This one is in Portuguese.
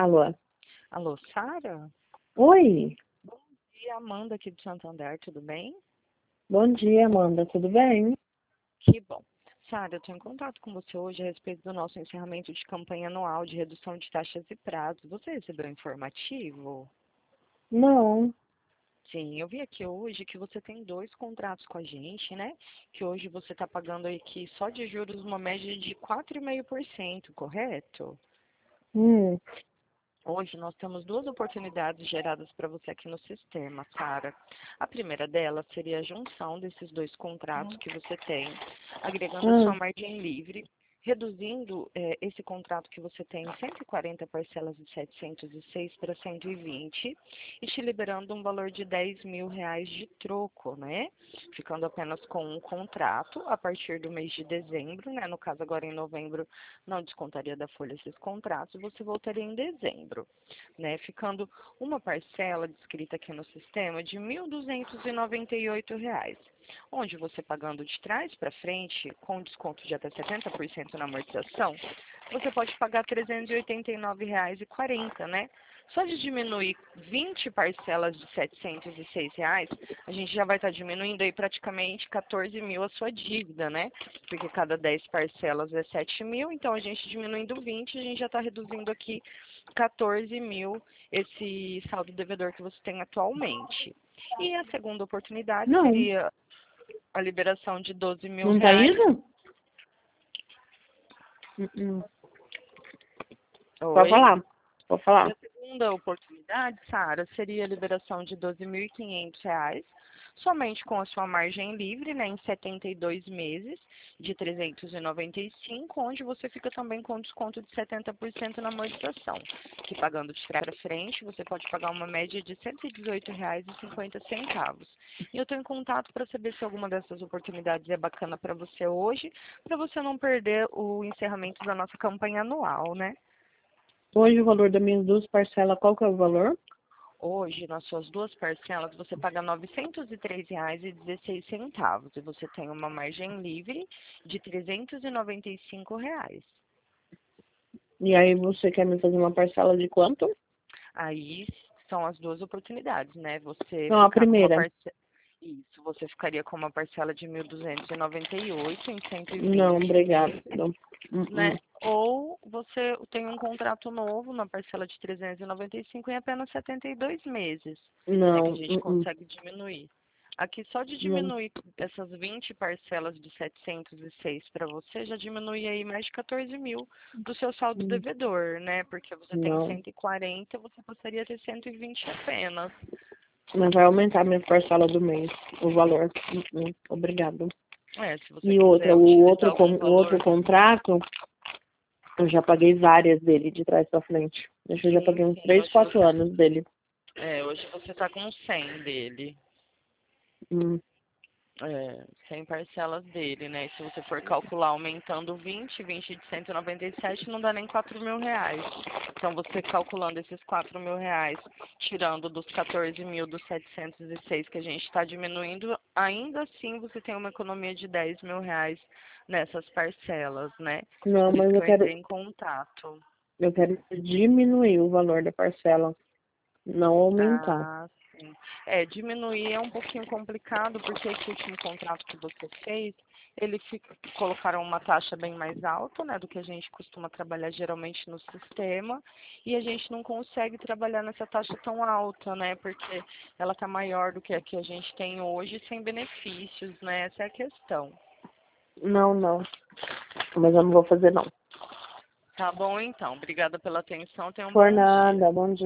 Alô? Alô, Sara? Oi, Bom dia, Amanda aqui do Santander, tudo bem? bom dia, Amanda, tudo bem? Que bom. Sara, eu estou em contato com você hoje a respeito do nosso encerramento de campanha anual de redução de taxas e prazos. Você recebeu o informativo? Não. Sim, eu vi aqui hoje que você tem 2 contratos com a gente, né? Que hoje você está pagando aqui só de juros uma média de 4,5%, correto? Hum, Hoje nós temos 2 oportunidades geradas para você aqui no sistema, Sara. A primeira delas seria a junção desses 2 contratos que você tem, agregando a sua hum, margem livre, reduzindo esse contrato que você tem em 140 parcelas de 706 para 120 e te liberando um valor de R$ 10.000 de troco, né? Ficando apenas com um contrato a partir do mês de dezembro, né? No caso agora em novembro não descontaria da folha esses contratos, você voltaria em dezembro, né? Ficando uma parcela descrita aqui no sistema de R$ 1.298, onde você pagando de trás para frente, com desconto de até 70% na amortização, você pode pagar R$ 389,40, né? Só de diminuir 20 parcelas de R$ 706, a gente já vai estar diminuindo aí praticamente 14 mil a sua dívida, né? Porque cada 10 parcelas é 7 mil, então a gente diminuindo 20, a gente já está reduzindo aqui 14 mil esse saldo devedor que você tem atualmente. E a segunda oportunidade não. seria a liberação de 12 mil Não tá reais. indo? Hum. Pode Oi? falar, pode E falar. a segunda oportunidade, Sara, seria a liberação de R$ 12.500, somente com a sua margem livre, né, em 72 meses, de 395, onde você fica também com desconto de 70% na amortização, que pagando de trás para frente, você pode pagar uma média de R$ 118,50. E eu estou em contato para saber se alguma dessas oportunidades é bacana para você hoje, para você não perder o encerramento da nossa campanha anual, né? Hoje o valor das minhas 2 parcelas, qual que é o valor? Hoje, nas suas 2 parcelas, você paga R$ 903,16 e você tem uma margem livre de R$ 395. E aí você quer me fazer uma parcela de quanto? Aí são as 2 oportunidades, né? Você Não, a ficar com uma primeira. parcela. Isso, você ficaria com uma parcela de 1.298 em Não, 120 obrigado. meses, Não. né? Ou você tem um contrato novo na parcela de 395 em apenas 72 meses, né, que a Não, gente consegue diminuir. Aqui só de não, diminuir essas 20 parcelas de 706 para você, já diminui aí mais de 14 mil do seu saldo devedor, né? Porque você tem não. 140, você passaria a ter 120 apenas. Mas vai aumentar a minha parcela do mês, o valor. Obrigado. Se você E quiser outra, utilizar algum o outro valor, contrato, eu já paguei várias dele de trás pra frente. Acho que eu já sim, paguei uns sim, 3, 4 anos dele. hoje você tá com 100 dele. Hum, 100 parcelas dele, né? Se você for calcular aumentando 20 de 197 não dá nem R$ 4.000. Então, você calculando esses R$ 4.000, tirando dos 14 mil dos 706 que a gente está diminuindo, ainda assim você tem uma economia de R$ 10.000 nessas parcelas, né? Não, Por isso mas que eu entrei em contato. eu quero diminuir o valor da parcela, não aumentar. Ah, sim. Diminuir é um pouquinho complicado, porque esse último contrato que você fez, colocaram uma taxa bem mais alta, né, do que a gente costuma trabalhar geralmente no sistema, e a gente não consegue trabalhar nessa taxa tão alta, né, porque ela está maior do que a que a gente tem hoje, sem benefícios, né, essa é a questão. Não, não. Mas eu não vou fazer, não. Tá bom, então. Obrigada pela atenção. Tenha um Por bom dia. nada, bom dia.